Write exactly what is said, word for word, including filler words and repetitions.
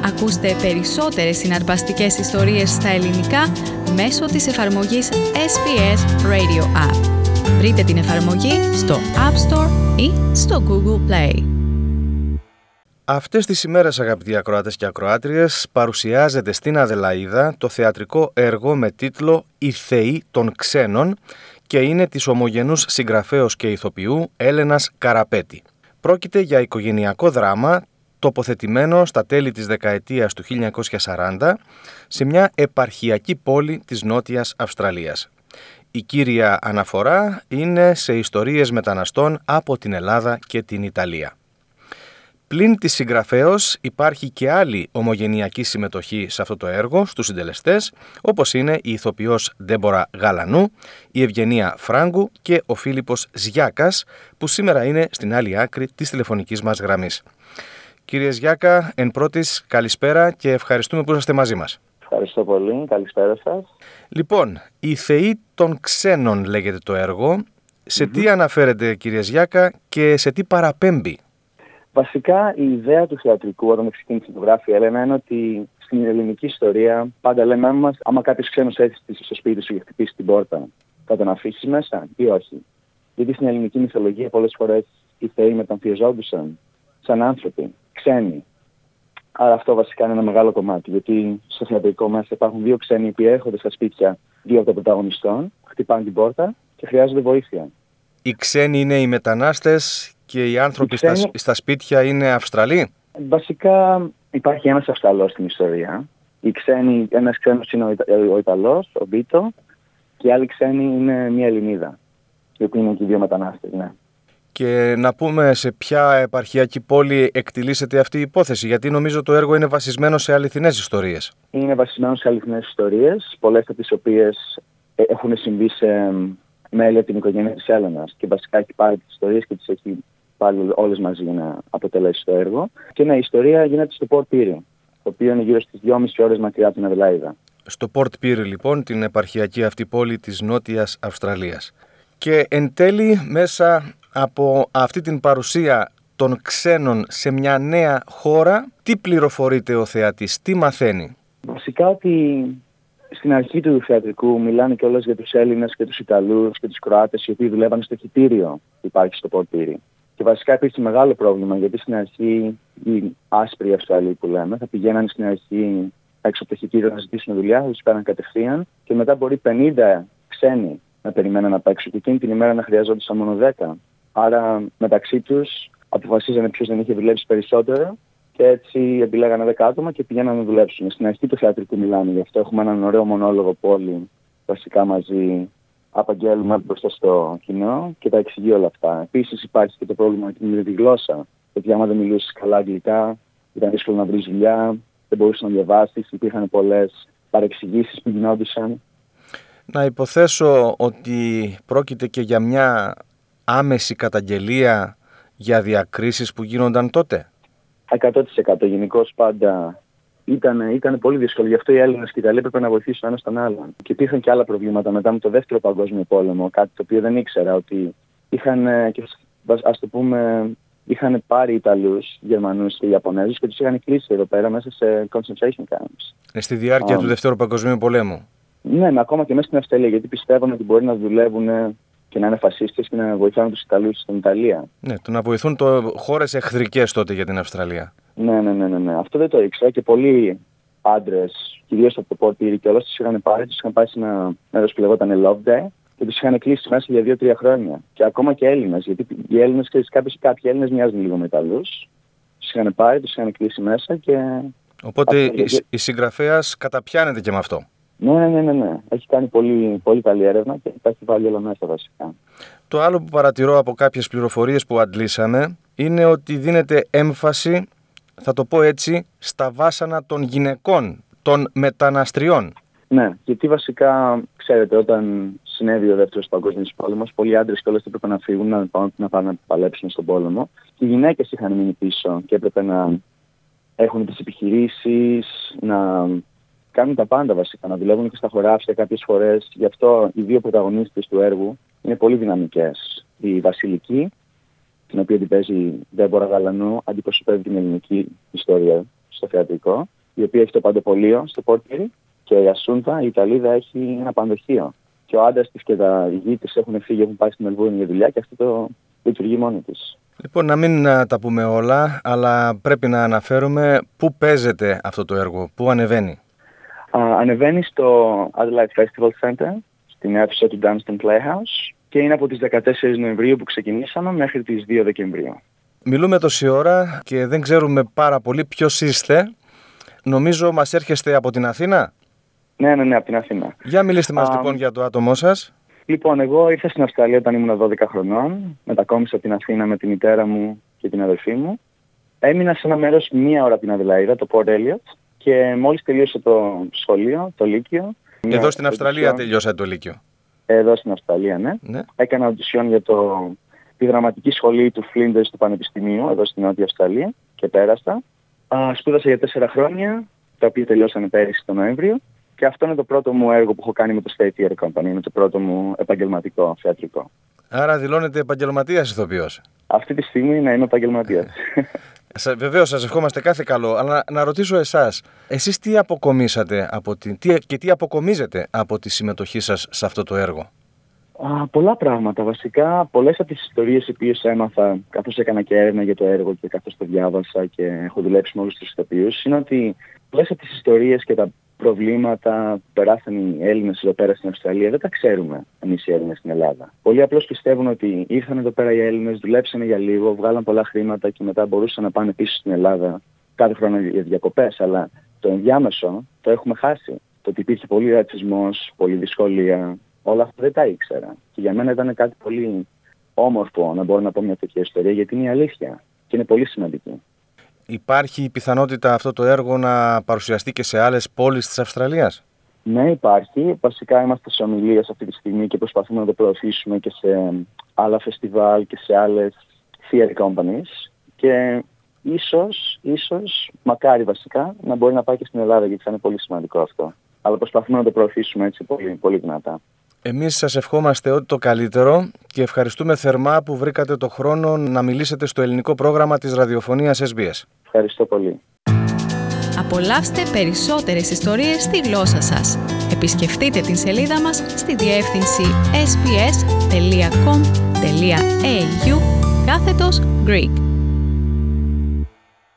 Ακούστε περισσότερες συναρπαστικές ιστορίες στα ελληνικά μέσω της εφαρμογής ες μπι ες Radio App. Βρείτε την εφαρμογή στο App Store ή στο Google Play. Αυτές τις ημέρες, αγαπητοί ακροάτες και ακροάτριες, παρουσιάζεται στην Αδελαΐδα το θεατρικό έργο με τίτλο «Οι Θεοί των Ξένων» και είναι της ομογενούς συγγραφέως και ηθοποιού Έλενας Καραπέτη. Πρόκειται για οικογενειακό δράμα τοποθετημένο στα τέλη της δεκαετίας του χίλια εννιακόσια σαράντα σε μια επαρχιακή πόλη της Νότιας Αυστραλίας. Η κύρια αναφορά είναι σε ιστορίες μεταναστών από την Ελλάδα και την Ιταλία. Πλην της συγγραφέως υπάρχει και άλλη ομογενειακή συμμετοχή σε αυτό το έργο στους συντελεστές, όπως είναι η ηθοποιός Ντέμπορα Γαλανού, η Ευγενία Φράγκου και ο Φίλιππος Ζιάκας, που σήμερα είναι στην άλλη άκρη της τηλεφωνικής μας γραμμής. Κύριε Ζιάκα, εν πρώτης καλησπέρα και ευχαριστούμε που είστε μαζί μας. Ευχαριστώ πολύ. Καλησπέρα σας. Λοιπόν, «Οι Θεοί των Ξένων» λέγεται το έργο. Σε mm-hmm. τι αναφέρεται, κύριε Ζιάκα, και σε τι παραπέμπει? Βασικά, η ιδέα του θεατρικού, όταν ξεκίνησε το γράφει η Έλενα, είναι ότι στην ελληνική ιστορία πάντα λέμε μας, άμα κάποιος ξένος έρθει στο σπίτι σου και χτυπήσει την πόρτα, θα τον αφήσεις μέσα ή όχι? Γιατί στην ελληνική μυθολογία πολλές φορές οι θεοί μεταμφιεζόντουσαν σαν άνθρωποι, ξένοι. Άρα αυτό βασικά είναι ένα μεγάλο κομμάτι, γιατί στο θεατρικό μέσα υπάρχουν δύο ξένοι που έρχονται στα σπίτια δύο από των πρωταγωνιστών, χτυπάνε την πόρτα και χρειάζονται βοήθεια. Οι ξένοι είναι οι μετανάστες και οι άνθρωποι οι ξένοι... στα, στα σπίτια είναι Αυστραλοί. Βασικά υπάρχει ένας Αυστραλός στην ιστορία. Οι ξένοι, ένας ξένος είναι ο, Ιτα... ο Ιταλός, ο Μπίτο, και οι άλλοι ξένοι είναι μια Ελληνίδα, οι οποίοι είναι και οι δύο μετανάστες, ναι. Και να πούμε σε ποια επαρχιακή πόλη εκτιλήσεται αυτή η υπόθεση, γιατί νομίζω το έργο είναι βασισμένο σε αληθινές ιστορίες. Είναι βασισμένο σε αληθινές ιστορίες, πολλές από τις οποίες έχουν συμβεί σε μέλη από την οικογένεια της Έλενας. Και βασικά έχει πάρει τις ιστορίες και τις έχει πάλι όλες μαζί για να αποτελέσει το έργο. Και ναι, η ιστορία γίνεται στο Port Pirie, το οποίο είναι γύρω στις δυόμιση ώρες μακριά από την Αδελαΐδα. Στο Port Pirie, λοιπόν, την επαρχιακή αυτή πόλη της Νότιας Αυστραλίας. Και εν τέλει, μέσα από αυτή την παρουσία των ξένων σε μια νέα χώρα, τι πληροφορείται ο θεατής, τι μαθαίνει? Βασικά ότι στην αρχή του θεατρικού μιλάνε κιόλας για τους Έλληνες και τους Ιταλούς και τους Κροάτες, οι οποίοι δουλεύαν στο χιτήριο που υπάρχει στο Port Pirie. Και βασικά υπήρχε μεγάλο πρόβλημα, γιατί στην αρχή οι άσπροι Αυστραλοί που λέμε θα πηγαίνανε στην αρχή έξω από το χιτήριο να ζητήσουν δουλειά, θα τους πέραν κατευθείαν και μετά μπορεί πενήντα ξένοι να περιμέναν απ' έξω και εκείνη την ημέρα να χρειαζόντουσαν μόνο δέκα. Άρα μεταξύ τους αποφασίζανε ποιος δεν είχε δουλέψει περισσότερο και έτσι επιλέγανε δέκα άτομα και πηγαίνανε να δουλέψουν. Στην αρχή του θεατρικού μιλάμε, γι' αυτό έχουμε έναν ωραίο μονόλογο που όλοι βασικά μαζί απαγγέλουμε μπροστά στο κοινό και τα εξηγεί όλα αυτά. Επίσης υπάρχει και το πρόβλημα με τη γλώσσα. Γιατί άμα δεν μιλούσες καλά αγγλικά, ήταν δύσκολο να βρεις δουλειά, δεν μπορούσες να διαβάσεις, υπήρχαν πολλές παρεξηγήσεις που γινόντουσαν. Να υποθέσω ότι πρόκειται και για μια άμεση καταγγελία για διακρίσεις που γίνονταν τότε. εκατό τοις εκατό γενικώς πάντα ήταν, ήταν πολύ δύσκολο. Γι' αυτό οι Έλληνες και οι Ιταλοί έπρεπε να βοηθήσουν ένας τον άλλον. Και υπήρχαν και άλλα προβλήματα μετά με το δεύτερο παγκόσμιο πόλεμο, κάτι το οποίο δεν ήξερα, ότι είχαν, ας το πούμε, είχαν πάρει Ιταλούς, Γερμανούς και Ιαπωνέζους και τους είχαν κλείσει εδώ πέρα μέσα σε concentration camps. Στη διάρκεια um, του δεύτερου παγκοσμίου πολέμου. Ναι, ακόμα και μέσα στην Αυστραλία, γιατί πιστεύουν ότι μπορεί να δουλεύουν και να είναι φασίστες και να βοηθάνε τους Ιταλούς στην Ιταλία. Ναι, το να βοηθούν το χώρες εχθρικές τότε για την Αυστραλία. Ναι, ναι, ναι, ναι, ναι. Αυτό δεν το ήξερα και πολλοί άντρες, κυρίως από το Port Pirie και όλους τους είχαν πάρει, τους είχαν πάει σε ένα μέρος που λεγόταν Loveday και τους είχαν κλείσει μέσα για δύο τρία χρόνια. Και ακόμα και Έλληνες, γιατί οι Έλληνες, κάποιοι, κάποιοι Έλληνες μοιάζουν λίγο με Ιταλούς. Τους είχαν πάρει, τους είχαν κλείσει μέσα και... Οπότε η, η συγγραφέας καταπιάνεται και με αυτό. Ναι, ναι, ναι, ναι. Έχει κάνει πολύ, πολύ καλή έρευνα και τα έχει βάλει όλα μέσα βασικά. Το άλλο που παρατηρώ από κάποιες πληροφορίες που αντλήσαμε είναι ότι δίνεται έμφαση, θα το πω έτσι, στα βάσανα των γυναικών, των μεταναστριών. Ναι, γιατί βασικά, ξέρετε, όταν συνέβη ο δεύτερος παγκόσμιος πόλεμος, πολλοί άντρες και όλες έπρεπε να φύγουν, να πάνε να, πάνε να παλέψουν στον πόλεμο. Και οι γυναίκες είχαν μείνει πίσω και έπρεπε να έχουν τις επιχειρήσεις, να κάνουν τα πάντα βασικά, να δουλεύουν και στα χωράφια κάποιες φορές. Γι' αυτό οι δύο πρωταγωνίστες του έργου είναι πολύ δυναμικές. Η Βασιλική, την οποία την παίζει η Ντέμπορα Γαλανού, αντιπροσωπεύει την ελληνική ιστορία στο θεατρικό, η οποία έχει το παντοπολείο στο πόρτιρι, και η Ασούντα, η Ιταλίδα, έχει ένα πανδοχείο. Και ο άντρας της και τα γη της έχουν φύγει, έχουν πάει στη Μελβούρνη για δουλειά και αυτό το λειτουργεί μόνη της. Λοιπόν, να μην τα πούμε όλα, αλλά πρέπει να αναφέρουμε πού παίζεται αυτό το έργο, πού ανεβαίνει. Uh, ανεβαίνει στο Adelaide Festival Center, στην αίθουσα του Dunstan Playhouse, και είναι από τις δεκατέσσερις Νοεμβρίου που ξεκινήσαμε μέχρι τις δύο Δεκεμβρίου. Μιλούμε τόση ώρα και δεν ξέρουμε πάρα πολύ ποιος είστε. Νομίζω μας έρχεστε από την Αθήνα. Ναι, ναι, ναι, από την Αθήνα. Για μιλήστε μας uh, λοιπόν για το άτομό σας. Λοιπόν, εγώ ήρθα στην Αυστραλία όταν ήμουν δώδεκα χρονών. Μετακόμισα από την Αθήνα με τη μητέρα μου και την αδερφή μου. Έμεινα σε ένα μέρος μία ώρα από την Αδελαΐδα, το Port Elliot, και μόλις τελείωσε το σχολείο, το Λύκειο. Εδώ στην Αυστραλία audition... τελειώσατε το Λύκειο. Εδώ στην Αυστραλία, ναι. ναι. Έκανα audition για το... τη δραματική σχολή του Flinders του Πανεπιστημίου, εδώ στην Νότια Αυστραλία, και πέρασα. Α, σπούδασα για τέσσερα χρόνια, τα οποία τελειώσανε πέρυσι τον Νοέμβριο. Και αυτό είναι το πρώτο μου έργο που έχω κάνει με το State Theatre Company. Είναι το πρώτο μου επαγγελματικό θεατρικό. Άρα δηλώνετε επαγγελματίας ηθοποιός. Αυτή τη στιγμή να είμαι επαγγελματίας. Βεβαίως, σας ευχόμαστε κάθε καλό. Αλλά να ρωτήσω εσάς, εσείς τι αποκομίσατε από την, τι, και τι αποκομίζετε από τη συμμετοχή σας σε αυτό το έργο? Α, πολλά πράγματα. Βασικά, πολλές από τις ιστορίες οι οποίες έμαθα καθώς έκανα και έρευνα για το έργο και καθώς το διάβασα και έχω δουλέψει με όλους τους ηθοποιούς, είναι ότι πολλές από τις ιστορίες και τα προβλήματα που περάσαν οι Έλληνες εδώ πέρα στην Αυστραλία δεν τα ξέρουμε εμείς οι Έλληνες στην Ελλάδα. Πολλοί απλώς πιστεύουν ότι ήρθαν εδώ πέρα οι Έλληνες, δουλέψανε για λίγο, βγάλαν πολλά χρήματα και μετά μπορούσαν να πάνε πίσω στην Ελλάδα κάθε χρόνο για διακοπές. Αλλά το ενδιάμεσο το έχουμε χάσει. Το ότι υπήρχε πολύ ρατσισμός, πολλή δυσκολία, όλα αυτά δεν τα ήξερα. Και για μένα ήταν κάτι πολύ όμορφο να μπορώ να πω μια τέτοια ιστορία, γιατί είναι η αλήθεια και είναι πολύ σημαντική. Υπάρχει η πιθανότητα αυτό το έργο να παρουσιαστεί και σε άλλες πόλεις της Αυστραλίας? Ναι, υπάρχει. Βασικά είμαστε σε ομιλίες αυτή τη στιγμή και προσπαθούμε να το προωθήσουμε και σε άλλα φεστιβάλ και σε άλλες theatre companies. Και ίσως, ίσως, μακάρι βασικά, να μπορεί να πάει και στην Ελλάδα, γιατί θα είναι πολύ σημαντικό αυτό. Αλλά προσπαθούμε να το προωθήσουμε έτσι πολύ, πολύ δυνατά. Εμείς σας ευχόμαστε ό,τι το καλύτερο και ευχαριστούμε θερμά που βρήκατε το χρόνο να μιλήσετε στο ελληνικό πρόγραμμα της ραδιοφωνίας ες μπι ες. Ευχαριστώ πολύ. Απολαύστε περισσότερες ιστορίες στη γλώσσα σας. Επισκεφτείτε την σελίδα μας στη διεύθυνση ες μπι ες τελεία κομ τελεία έι γιου κάθετος Greek.